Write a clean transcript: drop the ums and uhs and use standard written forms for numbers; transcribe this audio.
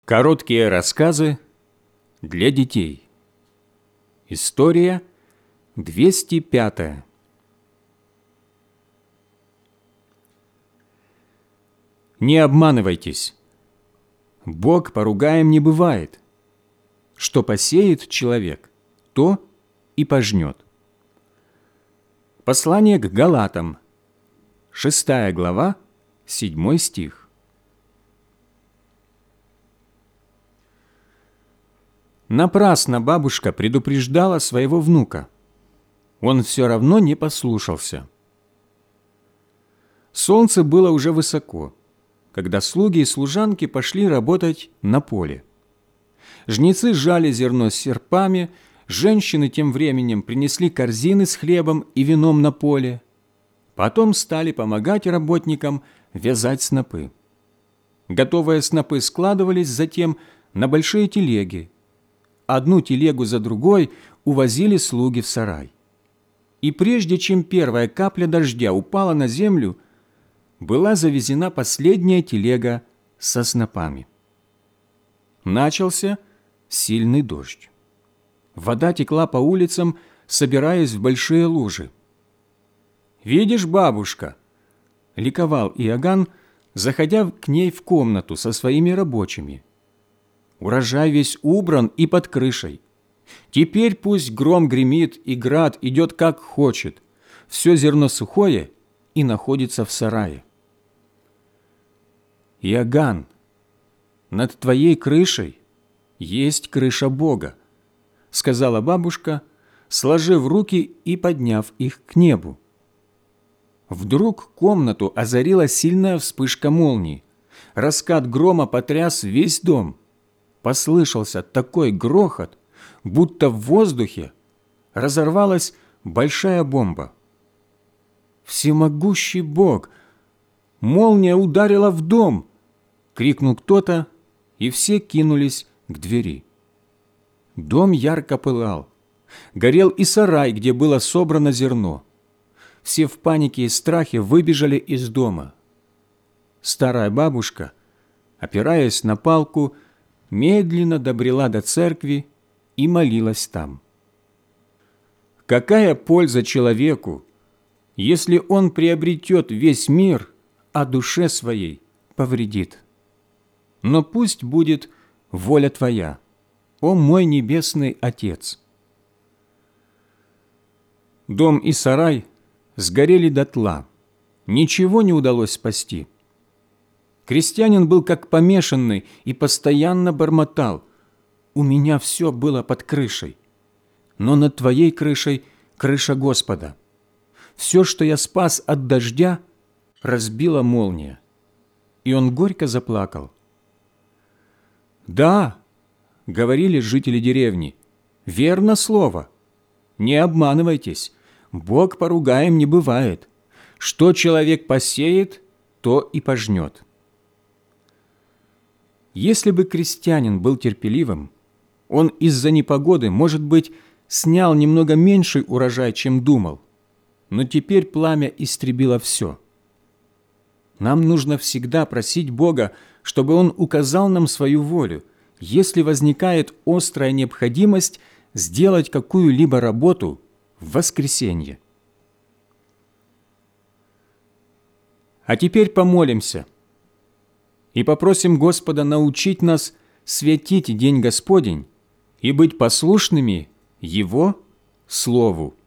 Короткие рассказы для детей. История 205. Не обманывайтесь. Бог поругаем не бывает. Что посеет человек, то и пожнет. Послание к Галатам, 6 глава, 7 стих. Напрасно бабушка предупреждала своего внука. Он все равно не послушался. Солнце было уже высоко, когда слуги и служанки пошли работать на поле. Жнецы жали зерно серпами, женщины тем временем принесли корзины с хлебом и вином на поле. Потом стали помогать работникам вязать снопы. Готовые снопы складывались затем на большие телеги. Одну телегу за другой увозили слуги в сарай. И прежде чем первая капля дождя упала на землю, была завезена последняя телега со снопами. Начался сильный дождь. Вода текла по улицам, собираясь в большие лужи. «Видишь, бабушка?» – ликовал Иоганн, заходя к ней в комнату со своими рабочими. «Урожай весь убран и под крышей. Теперь пусть гром гремит и град идет как хочет. Все зерно сухое и находится в сарае». «Иоганн, над твоей крышей есть крыша Бога», – сказала бабушка, сложив руки и подняв их к небу. Вдруг комнату озарила сильная вспышка молнии. Раскат грома потряс весь дом. Послышался такой грохот, будто в воздухе разорвалась большая бомба. «Всемогущий Бог! Молния ударила в дом!» — крикнул кто-то, и все кинулись к двери. Дом ярко пылал. Горел и сарай, где было собрано зерно. Все в панике и страхе выбежали из дома. Старая бабушка, опираясь на палку, медленно добрела до церкви и молилась там. Какая польза человеку, если он приобретет весь мир, а душе своей повредит? Но пусть будет воля Твоя, о мой небесный Отец. Дом и сарай сгорели дотла, ничего не удалось спасти. Крестьянин был как помешанный и постоянно бормотал: «У меня все было под крышей, но над твоей крышей крыша Господа. Все, что я спас от дождя, разбила молния». И он горько заплакал. «Да, — говорили жители деревни, — верно слово. Не обманывайтесь, Бог поругаем не бывает. Что человек посеет, то и пожнет». Если бы крестьянин был терпеливым, он из-за непогоды, может быть, снял немного меньший урожай, чем думал, но теперь пламя истребило все. Нам нужно всегда просить Бога, чтобы Он указал нам свою волю, если возникает острая необходимость сделать какую-либо работу в воскресенье. А теперь помолимся и попросим Господа научить нас святить день Господень и быть послушными Его Слову.